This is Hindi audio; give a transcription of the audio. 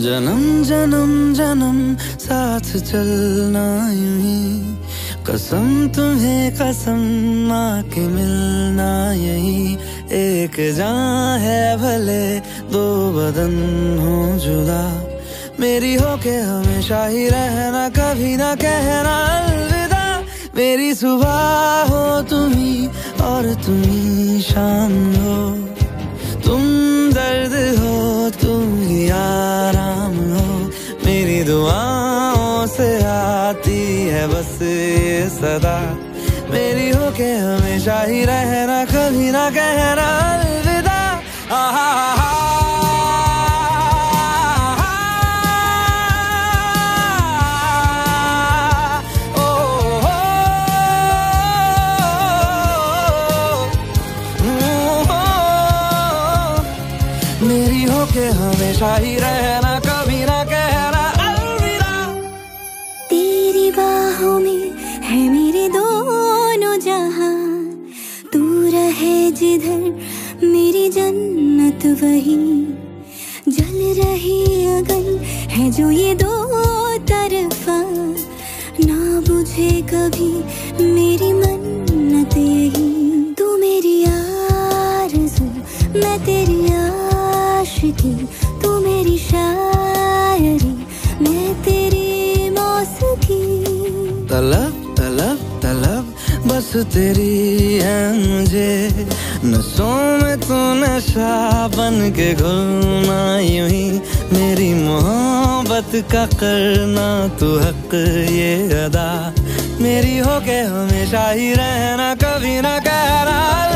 जन्म जन्म जन्म साथ चलना यूं ही, कसम तुम्हें कसम माँ के मिलना यही। एक जान है भले दो बदन हो जुदा, मेरी हो के हमेशा ही रहना, कभी ना कहना अलविदा। मेरी सुबह हो तुम्ही और तुम्ही शाम हो, तुम दर्द हो तुम ही आराम हो। मेरी दुआओं से आती है बस ये सदा, मेरी हो के हमेशा ही रहना, कभी ना कहना अलविदा। मेरी हो के हमेशा ही रहना, कभी ना कहना अलविदा। तेरी बाहों में है मेरे दोनों जहां, तू रहे जिधर मेरी जन्नत वही। जल रही अगन है जो ये दो तरफा, ना बुझे कभी मेरी मन्नत यही। तू मेरी आरज़ू मैं तेरी आशिकी, तू मेरी शायरी मैं तेरी मौसीकी। तलब तलब तलब बस तेरी है मुझे, नसों में तू नशा बन के घुलना यूं ही। मेरी मोहब्बत का करना तू हक ये अदा, मेरी हो के हमेशा ही रहना, कभी ना कहना।